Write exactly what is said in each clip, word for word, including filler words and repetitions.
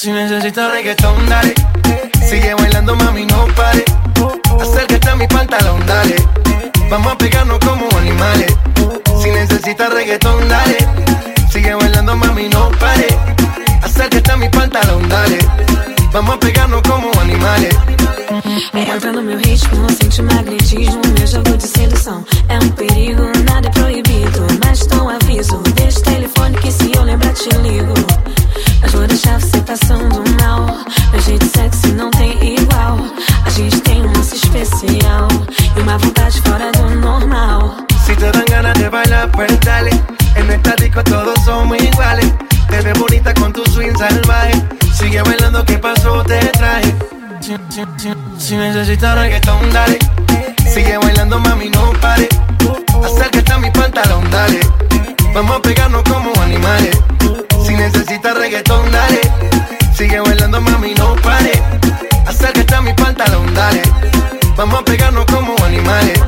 Si necesitas reggaetón, dale. Sigue bailando, mami, no pare. Acércate a mi pantalón, dale. Vamos a pegarnos como animales. Si necesitas reggaetón, dale. Sigue bailando, mami, no pare. Acércate a mi pantalón, dale. Vamos a pegarnos como animales. Entra no meu ritmo, sente o magnetismo, meu jogo de sedução. É um perigo, nada é proibido, mas dou um aviso. Deixa o telefone que se eu lembrar te ligo. Mas vou deixar você passando mal. Meu jeito sexy não tem igual. A gente tem um lance especial e uma vontade fora do normal. Si te dan ganas de bailar, pues dale. En esta disco todos somos iguales. Te ves bonita con tu swing salvaje. Sigue bailando, ¿qué pasó? Te traje. Si, si, si, si necesitas reggaetón, dale. Sigue bailando, mami, no pare. Acércate a mi pantalón, dale. Vamos a pegarnos como animales. Si necesitas reggaetón, dale. Sigue bailando, mami, no pare. Acércate a mi pantalón, dale. Vamos a pegarnos como animales.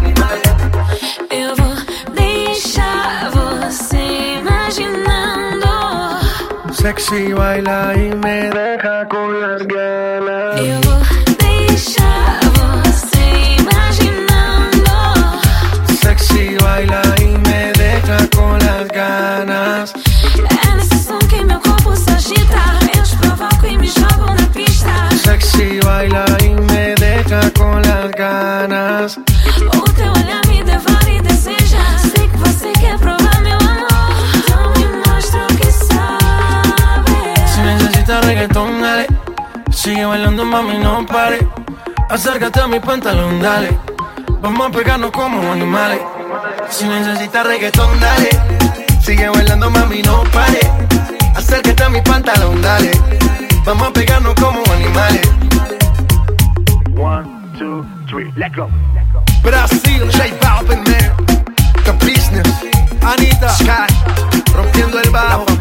Eu vou deixar você imaginando. Sexy baila y me deja con las ganas. Eu vou deixar você imaginando. Sexy baila y me deja con las ganas. É nesse som que meu corpo se agita. Eu te provoco e me jogo na pista. Sexy baila y me deja con las ganas. O teu olhar me devora e deseja. Sei que você quer provar meu amor. Então me mostra o que sabe. Si necesitas reggaetón, dale. Sigue bailando, mami, no pare. Acércate a mi pantalón, dale. Vamos a pegarnos como animales. Si necesitas reggaetón, dale. Sigue bailando, mami, no pare. Acércate a mi pantalón, dale. Vamos a pegarnos como animales. One, two, three, let go. Brasil, J Balvin, man. The Business, Anita, Sky, rompiendo el bajo.